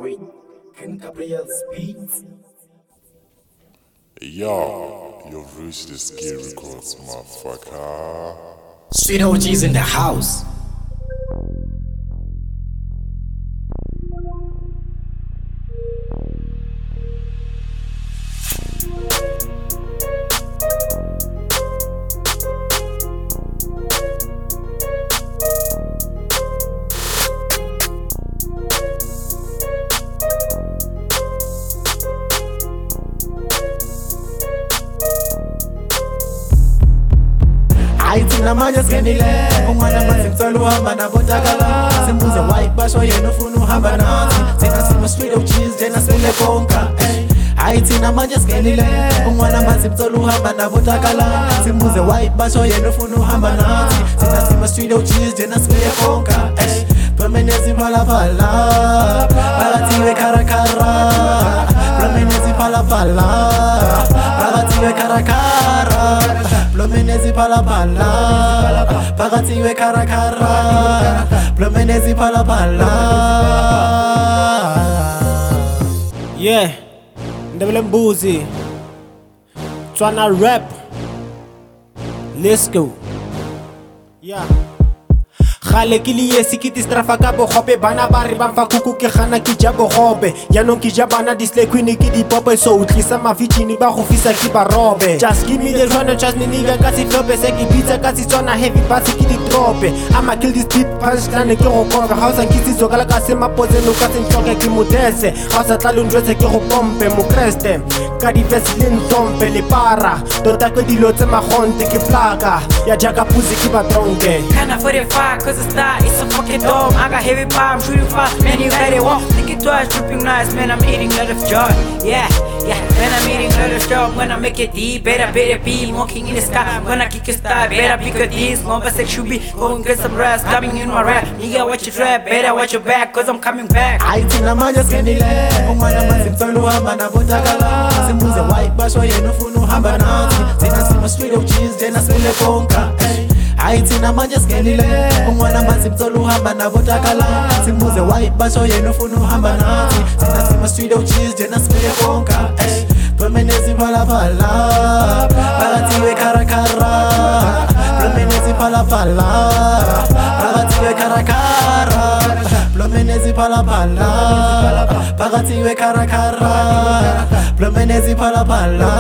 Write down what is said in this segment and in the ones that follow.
with Ken Gabriel's beats. Yo, you've reached the Skill Records, motherfucker. Street OGs in the house. Aitina manje skenile umwana mazimtsala uhamba nabotakala simbuze white basho yena ufuna uhamba nathi thina sima street OGs jena sibele konka Aitina manje skenile umwana mazimtsala uhamba nabotakala simbuze white basho yena ufuna uhamba nathi thina sima street OGs jena sibele konka Promenezi pala pala Bagatiwe karakara Promenezi pala pala Bagatiwe karakara Promenezi pala pala Bagatiwe karakara Promenezi pala pala Yeah, Ndebele Mbuzi Twana rap. Let's go. Yeah. Khale ke le yesi ke distrafa ka bogope bana ba re ba fa kuku ke gana ke ja bogope yaanong ke ja bana display queen ke di pope so utlisa mafitini ba go fisa ke ba robe just give me the run just me nigga ka se flope se ke pizza ka se tsona heavy bass ke di drope I'ma kill this deep punchline ke go cover house and kitsi zokala ka se mapoze no ka se ntloke ke modese house tla lo ndwetse ke go pompe mo creste ka di veslin tompe le para tota ke dilo tse magonte ke plaka ya jaka pusi ke ba tronke Kinda 45 cause it's that, it's a fucking dome. I got heavy pie, I'm shooting fast, man, you ready, walk. Think it twice, dripping nice, man, I'm eating lot of joy. Yeah, man, I'm eating lot of joy. When I make it deep, better be walking in the sky. When I kick a style, better pick a this. More back should be going get some rest, coming in my rap. Nigga, watch your trap, better watch your back, cause I'm coming back. Aitina manje skenile umwana mazimtsala uhamba nabotakala simbuze white basho yena ufuna uhamba nathi thina sima street OGs jena sibele konka Aitina manje skenile umwana mazimtsala uhamba nabotakala simbuze white basho yena ufuna uhamba nathi thina sima street OGs jena sibele konka Promenezi pala pala Bagatiwe karakara Promenezi pala pala Bagatiwe karakara Promenezi pala pala Bagatiwe karakara Promenezi pala pala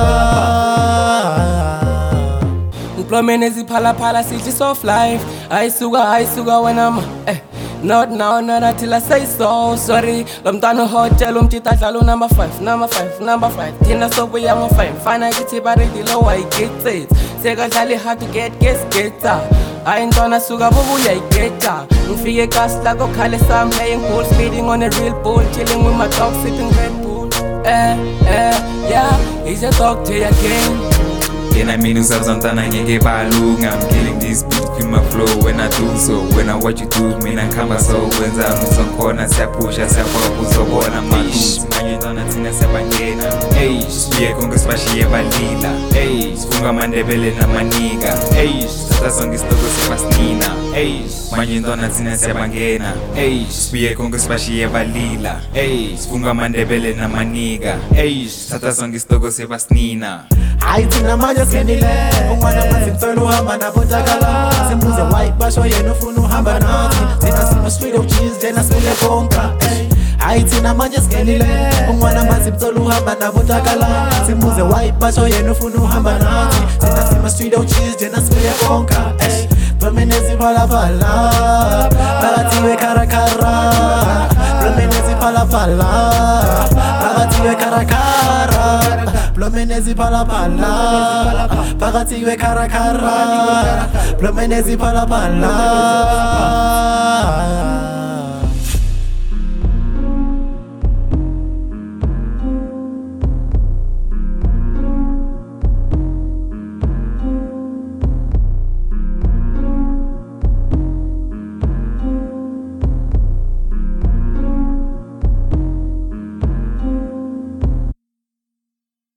Promenezi pala pala cities of life I sugar when I'm not now, not until I say so. Sorry, Lomtano hotel, Tita Jalo number 5. Tina so we am fine. Fine, I get it, but the low I get it. Sega Jali had to get I ain't gonna sugar boo, I get ya. Mfie cast like a Kalisa, I'm playing pool, speeding on a real pool, chilling with my dog, sipping Red Bull. Yeah, he's a talk to your king. And I mean, sometimes I get by long. I'm killing this beat with my flow when I do so. When I watch you do, mean I come so. When I'm in some corner, I push, I pull, so on. I'm my boots, my donna, Tina Sabangena. Hey, yeah, Congress, Pashi, Valila. Hey, Funga Mandebele, Namaniga. Hey, that song is Togo Sebastina. Hey, my donna, Tina Sabangena. Hey, yeah, Congress, Pashi, Valila. Hey, Funga Mandebele, Namaniga. Hey, that song is Togo Sebastina. Aitina manje skenile umwana mazimtsala uhamba nabotakala simbuze white basho yena ufuna uhamba nathi thina sima street OGs jena sibele konka Aitina manje skenile umwana mazimtsala uhamba nabotakala simbuze white basho yena ufuna uhamba nathi thina sima street OGs jena sibele konka Promenezi pala pala Bagatiwe karakara Promenezi pala pala Bagatiwe karakara Promenezi pala pala Bagatiwe karakara Promenezi pala pala